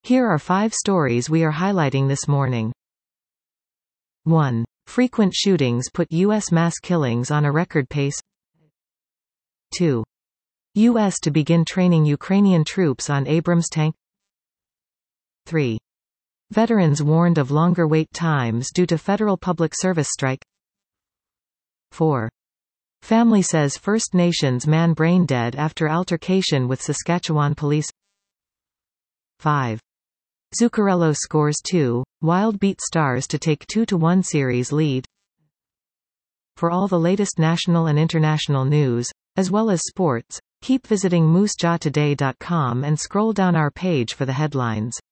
Here are 5 stories we are highlighting this morning. 1. Frequent shootings put U.S. mass killings on a record pace. 2. U.S. to begin training Ukrainian troops on Abrams tank. 3. Veterans warned of longer wait times due to federal public service strike. 4. Family says First Nations man brain dead after altercation with Saskatchewan police. 5. Zuccarello scores 2, Wild beat Stars to take 2-1 series lead. For all the latest national and international news, as well as sports, keep visiting moosejawtoday.com and scroll down our page for the headlines.